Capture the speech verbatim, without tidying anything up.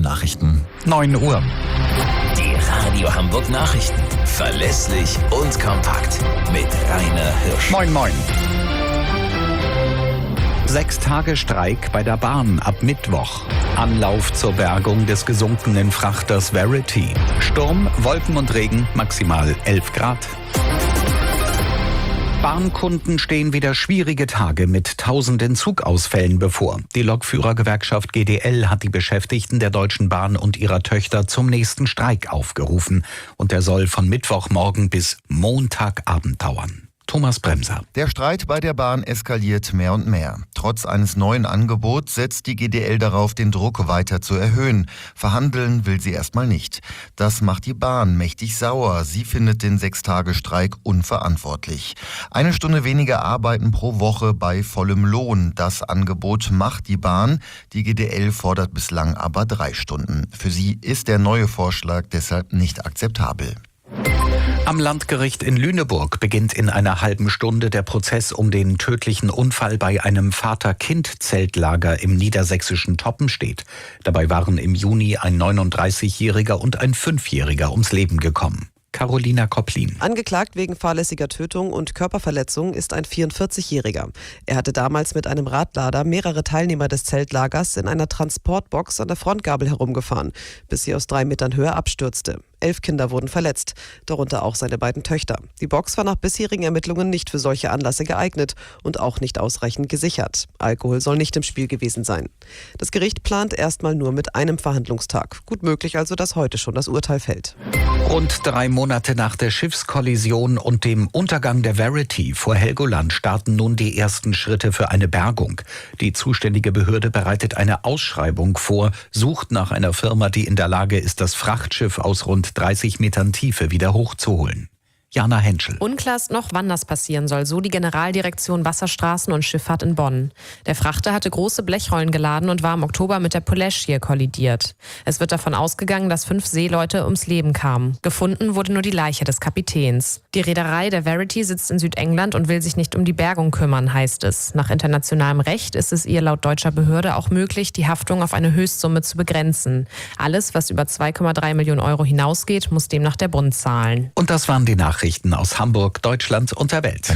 Nachrichten. neun Uhr. Die Radio Hamburg Nachrichten. Verlässlich und kompakt. Mit Rainer Hirsch. Moin, moin. Sechs Tage Streik bei der Bahn ab Mittwoch. Anlauf zur Bergung des gesunkenen Frachters Verity. Sturm, Wolken und Regen, maximal elf Grad. Bahnkunden stehen wieder schwierige Tage mit tausenden Zugausfällen bevor. Die Lokführergewerkschaft G D L hat die Beschäftigten der Deutschen Bahn und ihrer Töchter zum nächsten Streik aufgerufen. Und der soll von Mittwochmorgen bis Montagabend dauern. Thomas Bremser. Der Streit bei der Bahn eskaliert mehr und mehr. Trotz eines neuen Angebots setzt die G D L darauf, den Druck weiter zu erhöhen. Verhandeln will sie erstmal nicht. Das macht die Bahn mächtig sauer. Sie findet den Sechstagestreik unverantwortlich. Eine Stunde weniger Arbeiten pro Woche bei vollem Lohn. Das Angebot macht die Bahn. Die G D L fordert bislang aber drei Stunden. Für sie ist der neue Vorschlag deshalb nicht akzeptabel. Am Landgericht in Lüneburg beginnt in einer halben Stunde der Prozess um den tödlichen Unfall bei einem Vater-Kind-Zeltlager im niedersächsischen Toppenstedt. Dabei waren im Juni ein neununddreißigjähriger und ein Fünfjähriger ums Leben gekommen. Carolina Kopplin. Angeklagt wegen fahrlässiger Tötung und Körperverletzung ist ein vierundvierzigjähriger. Er hatte damals mit einem Radlader mehrere Teilnehmer des Zeltlagers in einer Transportbox an der Frontgabel herumgefahren, bis sie aus drei Metern Höhe abstürzte. Elf Kinder wurden verletzt, darunter auch seine beiden Töchter. Die Box war nach bisherigen Ermittlungen nicht für solche Anlässe geeignet und auch nicht ausreichend gesichert. Alkohol soll nicht im Spiel gewesen sein. Das Gericht plant erstmal nur mit einem Verhandlungstag. Gut möglich also, dass heute schon das Urteil fällt. Rund drei Monate nach der Schiffskollision und dem Untergang der Verity vor Helgoland starten nun die ersten Schritte für eine Bergung. Die zuständige Behörde bereitet eine Ausschreibung vor, sucht nach einer Firma, die in der Lage ist, das Frachtschiff aus rund dreißig Metern Tiefe wieder hochzuholen. Jana Henschel. Unklar ist noch, wann das passieren soll, so die Generaldirektion Wasserstraßen und Schifffahrt in Bonn. Der Frachter hatte große Blechrollen geladen und war im Oktober mit der Polesje kollidiert. Es wird davon ausgegangen, dass fünf Seeleute ums Leben kamen. Gefunden wurde nur die Leiche des Kapitäns. Die Reederei der Verity sitzt in Südengland und will sich nicht um die Bergung kümmern, heißt es. Nach internationalem Recht ist es ihr laut deutscher Behörde auch möglich, die Haftung auf eine Höchstsumme zu begrenzen. Alles, was über zwei Komma drei Millionen Euro hinausgeht, muss demnach der Bund zahlen. Und das waren die Nachrichten aus Hamburg, Deutschland und der Welt.